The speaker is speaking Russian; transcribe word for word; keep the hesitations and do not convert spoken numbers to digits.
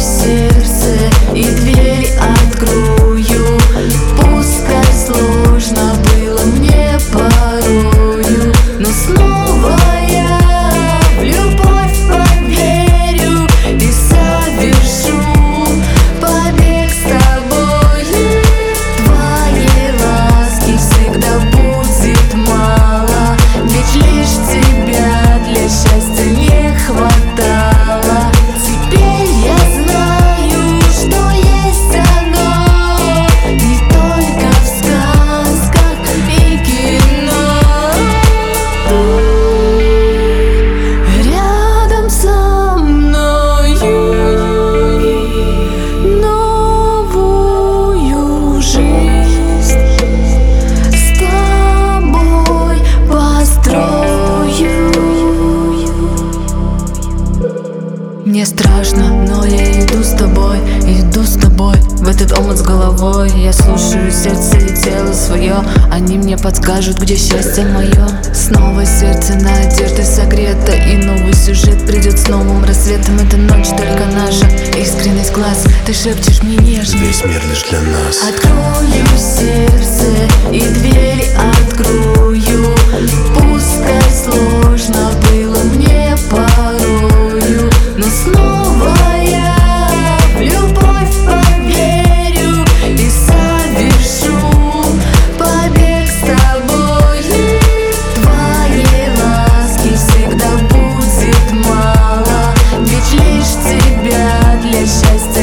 сердце и дверь открою. Пускай сложно было мне порою, но снова я в любовь поверю и совершу побег с тобой. Твоей ласки всегда будет мало, ведь лишь тебя для счастья не хватало. Теперь я знаю, что есть оно не только в сказках и кино. Рядом со мною новую жизнь с тобой построю. Мне страшно, но я иду с тобой, иду с тобой в этот омут с головой. Я слушаю сердце и тело свое, они мне подскажут, где счастье мое. Снова сердце надежды согрето, и новый сюжет придет с новым рассветом. Эта ночь только наша, искренность глаз, ты шепчешь мне нежно. Весь мир лишь для нас. Открою сердце и дверь открою. Пускай сложно было мне порою, но снова я в любовь поверю и совершу побег с тобой. Твоей ласки всегда будет мало, ведь лишь тебя для счастья